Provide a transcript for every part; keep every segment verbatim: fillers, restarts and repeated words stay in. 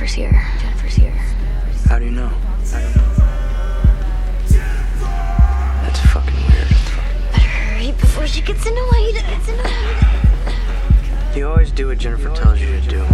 Jennifer's here. Jennifer's here. How do you know? How do you know? That's fucking weird. Better hurry before she gets annoyed. Gets annoyed. You always do what Jennifer tells you to do.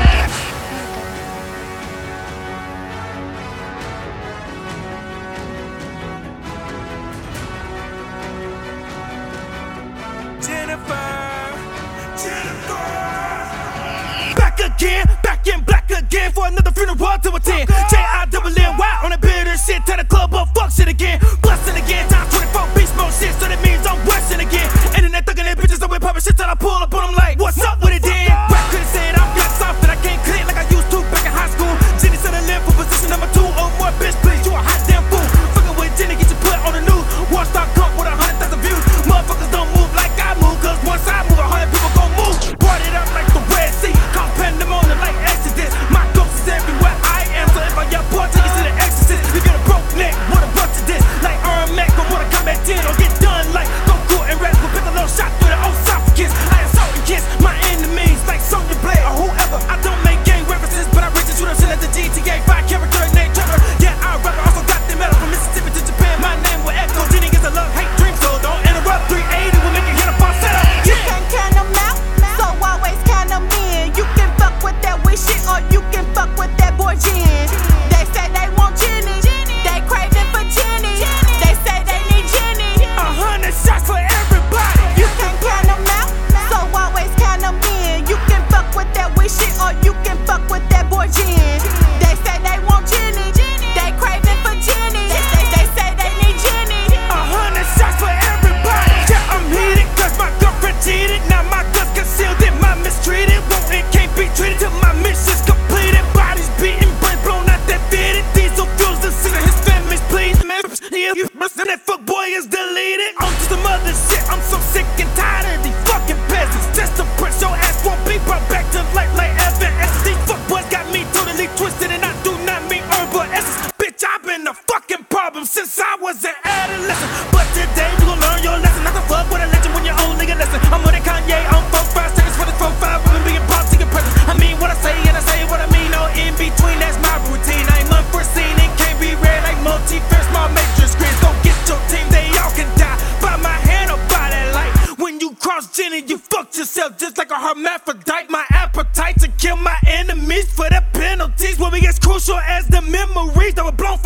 Back again, back in black again for another funeral to attend. J I double N Y on the bitter shit, tell the club up, fuck shit again. Bustin' again, times twenty-four beast mode shit, so that means I'm westin' again. Internet thuggin' and bitches, I whip poppin' shit till I pull up on them like, what's up with it then? Rap could've said I'm black soft and I can't click like I used to back in high school. Jenny said I live for position number two or more, bitch, please, you a hot damn fool. Fuckin' with Jenny, get you put on the news. War star cup with a hundred thousand views. Motherfuckers don't move like I move, cause once I move, a hundred people gon' move. Brought it up like the Red Sea, call pandemonium like Exodus. My ghost is everywhere I am, so if I young boy, take it to the exorcist. You get a broke neck, what a bunch of this. Like Iron Mac, or wanna come at ten, or get done like Goku and Red Bull. Pick a little shot through the esophagus. I assault and kiss my enemies like Sonya Blade or whoever. I don't make gang references, but I reach and shoot up shit at the G T A. Five character named Trevor. Yeah, I rap, I also got the medal from Mississippi to Japan. My name will echo. Jenny gets a love, hate, dream, so don't interrupt. three eighty will make you hit a falsetto. You can count them out, so always count them in. You can fuck with that weak shit, or you can fuck with that boy Jen. They say they want Jenny, they craving for Jenny. They say they need Jenny. A hundred shots for everybody. You can count them out, so always count them in. You can fuck with that weak shit, or you can fuck with that boy Jen. They say they want Jenny, they craving for Jenny. They, they say they need Jenny. A hundred shots for everybody. Yeah, I'm heated, cause my girlfriend cheated. Now my guts concealed it, my mistreated. Won't and can't be treated till my mission's completed. Bodies beaten, brains blown out that fitted. Diesel fuels the scene of his family's please. Man, yeah, you must that fuck boy is deleted. On to some other shit, I'm so sick and tired of these fucking peasants. Just to press your ass won't be brought back to life like evidence. These fuck boys got me totally twisted, and I do not mean herbal essence. Bitch, I've been a fucking problem since I was an adolescent. But today you gon' learn your lesson. Not to fuck with a legend when you're only a lesson. I'm more than Kanye, I'm four, five seconds for the four, five women being proud to get present. I mean what I say and I say what I mean. No in between, that's my routine. I ain't unforeseen and can't be read like multi-fair small matrix screens. Go get your team, they all can die by my hand or by that light. When you cross Jenny, you fucked yourself just like a hermaphrodite. My appetite to kill my enemies for the penalties will be as crucial as the memories that were blown